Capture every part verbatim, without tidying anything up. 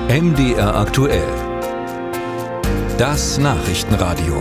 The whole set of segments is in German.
M D R aktuell. Das Nachrichtenradio.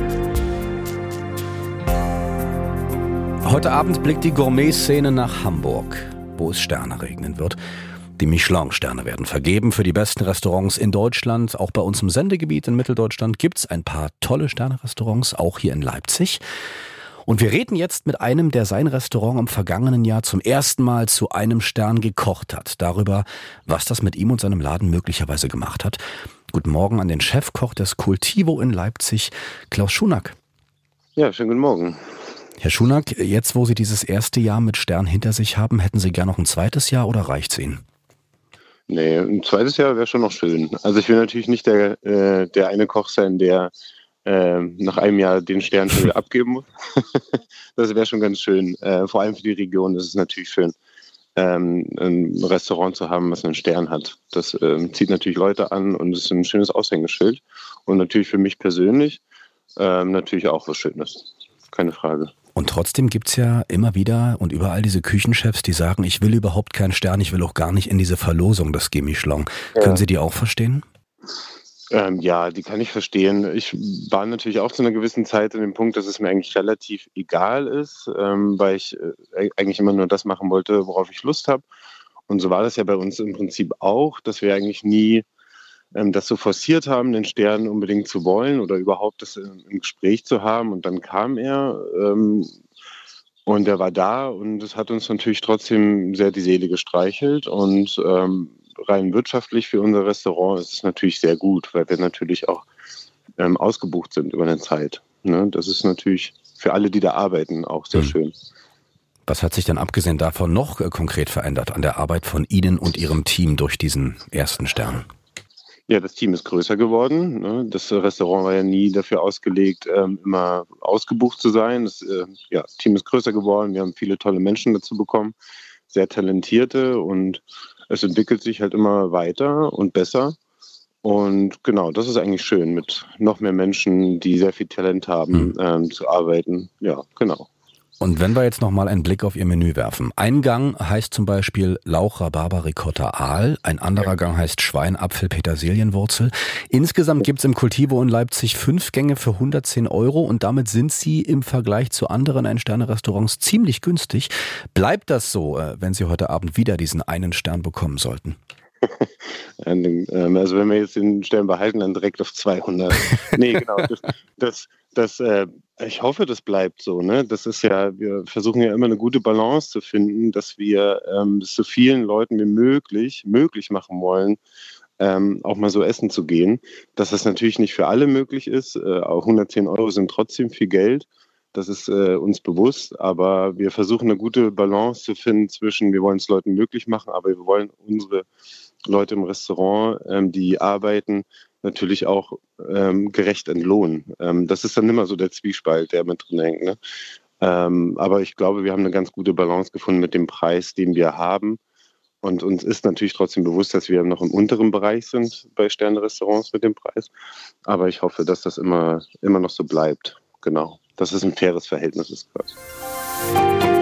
Heute Abend blickt die Gourmet-Szene nach Hamburg, wo es Sterne regnen wird. Die Michelin-Sterne werden vergeben für die besten Restaurants in Deutschland. Auch bei uns im Sendegebiet in Mitteldeutschland gibt es ein paar tolle Sterne-Restaurants, auch hier in Leipzig. Und wir reden jetzt mit einem, der sein Restaurant im vergangenen Jahr zum ersten Mal zu einem Stern gekocht hat. Darüber, was das mit ihm und seinem Laden möglicherweise gemacht hat. Guten Morgen an den Chefkoch des Cultivo in Leipzig, Klaus Schunack. Ja, schönen guten Morgen. Herr Schunack, jetzt wo Sie dieses erste Jahr mit Stern hinter sich haben, hätten Sie gern noch ein zweites Jahr oder reicht's Ihnen? Nee, ein zweites Jahr wäre schon noch schön. Also ich will natürlich nicht der, äh, der eine Koch sein, der äh, nach einem Jahr den Stern schon wieder abgeben muss. Das wäre schon ganz schön. Äh, vor allem für die Region ist es natürlich schön, ähm, ein Restaurant zu haben, was einen Stern hat. Das ähm, zieht natürlich Leute an und ist ein schönes Aushängeschild. Und natürlich für mich persönlich ähm, natürlich auch was Schönes. Keine Frage. Und trotzdem gibt's ja immer wieder und überall diese Küchenchefs, die sagen, ich will überhaupt keinen Stern, ich will auch gar nicht in diese Verlosung des Guy Michelin. Ja. Können Sie die auch verstehen? Ähm, ja, die kann ich verstehen. Ich war natürlich auch zu einer gewissen Zeit an dem Punkt, dass es mir eigentlich relativ egal ist, ähm, weil ich äh, eigentlich immer nur das machen wollte, worauf ich Lust habe. Und so war das ja bei uns im Prinzip auch, dass wir eigentlich nie ähm, das so forciert haben, den Stern unbedingt zu wollen oder überhaupt das im, im Gespräch zu haben. Und dann kam er ähm, und er war da und es hat uns natürlich trotzdem sehr die Seele gestreichelt und ähm, rein wirtschaftlich für unser Restaurant ist es natürlich sehr gut, weil wir natürlich auch ähm, ausgebucht sind über eine Zeit. Ne? Das ist natürlich für alle, die da arbeiten, auch sehr mhm. schön. Was hat sich dann abgesehen davon noch äh, konkret verändert an der Arbeit von Ihnen und Ihrem Team durch diesen ersten Stern? Ja, das Team ist größer geworden. Ne? Das Restaurant war ja nie dafür ausgelegt, ähm, immer ausgebucht zu sein. Das äh, ja, Team ist größer geworden. Wir haben viele tolle Menschen dazu bekommen, sehr talentierte und es entwickelt sich halt immer weiter und besser. Und genau, das ist eigentlich schön, mit noch mehr Menschen, die sehr viel Talent haben, hm. ähm, zu arbeiten. Ja, genau. Und wenn wir jetzt nochmal einen Blick auf Ihr Menü werfen. Ein Gang heißt zum Beispiel Lauch, Rhabarber, Ricotta, Aal. Ein anderer ja. Gang heißt Schwein, Apfel, Petersilienwurzel. Insgesamt gibt es im Cultivo in Leipzig fünf Gänge für hundertzehn Euro und damit sind Sie im Vergleich zu anderen Ein-Sterne-Restaurants ziemlich günstig. Bleibt das so, wenn Sie heute Abend wieder diesen einen Stern bekommen sollten? Also wenn wir jetzt den Stern behalten, dann direkt auf zweihundert. Nee, genau. Das, das, das, äh, ich hoffe, das bleibt so. Ne? Das ist ja, wir versuchen ja immer eine gute Balance zu finden, dass wir ähm, es so vielen Leuten wie möglich möglich machen wollen, ähm, auch mal so essen zu gehen. Dass das natürlich nicht für alle möglich ist. Äh, auch hundertzehn Euro sind trotzdem viel Geld. Das ist äh, uns bewusst, aber wir versuchen eine gute Balance zu finden zwischen, wir wollen es Leuten möglich machen, aber wir wollen unsere Leute im Restaurant, ähm, die arbeiten, natürlich auch ähm, gerecht entlohnen. Ähm, das ist dann immer so der Zwiespalt, der mit drin hängt. Ne? Ähm, aber ich glaube, wir haben eine ganz gute Balance gefunden mit dem Preis, den wir haben. Und uns ist natürlich trotzdem bewusst, dass wir noch im unteren Bereich sind bei Sterne-Restaurants mit dem Preis. Aber ich hoffe, dass das immer, immer noch so bleibt. Genau. Dass es ein faires Verhältnis ist quasi.